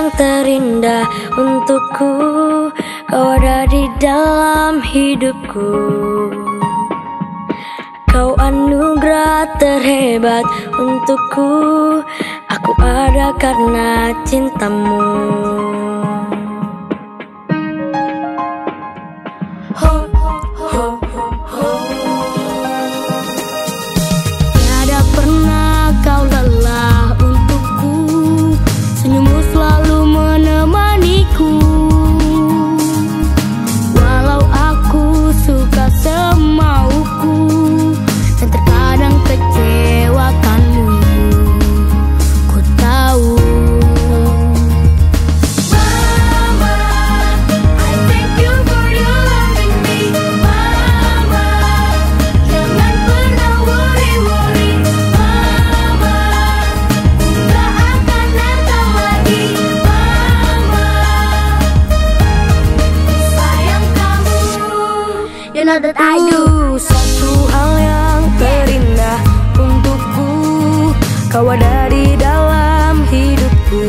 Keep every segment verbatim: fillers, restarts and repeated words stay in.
yang terindah untukku. Kau ada di dalam hidupku. Kau anugerah terhebat untukku. Aku ada karena cintamu. Ho, ho, ho, ho. Tiada pernah kau lelah untukku. Senyummu selalu menemaniku. Walau aku suka semauku dan terkadang kecewakanmu, ku tahu. Mama, I thank you for your loving me. Mama, jangan pernah worry-worry. Mama, gak akan datang lagi. Mama, sayang kamu. You know that I do. Satu hal yang terindah untukku. Kau ada di dalam hidupku.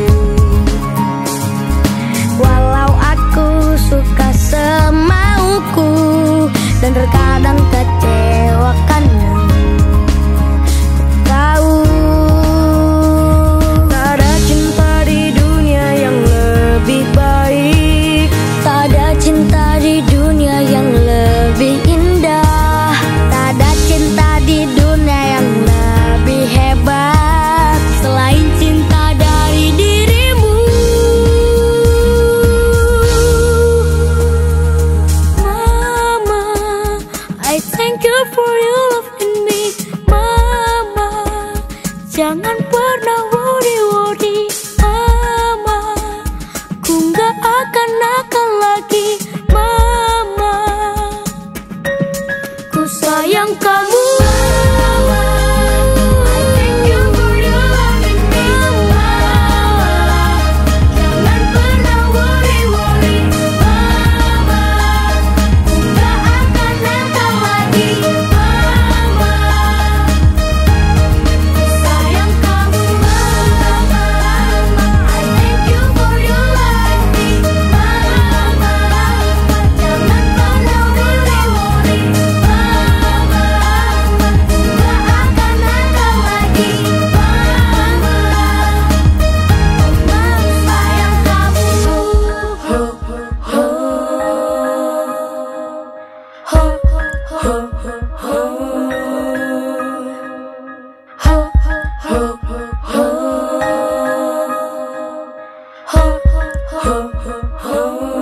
Walau aku suka semauku dan terkadang kecewakanmu, tahu. Tak ada cinta di dunia yang lebih baik. Tak ada cinta di dunia yang lebih indah. Tak ada cinta di dunia yang lebih hebat selain cinta dari dirimu. Mama, I thank you for your love in me. Mama, jangan pernah worry-worry. Mama, ku gak akan nakal lagi. Mama, ku sayang kamu. Mama, I thank you for your love in me. Mama, jangan pernah worry-worry. Mama, ku gak akan nakal lagi. Mama, ku sayang kamu. Mama, I thank you for your love in me. Mama, jangan pernah worry-worry. Mama, ku gak akan nakal lagi. Mama, mama sayang kamu. Ho, ho, ho, ho, ho, ho. Ho, ho, ho, ho. Ho, ho, ho, ho.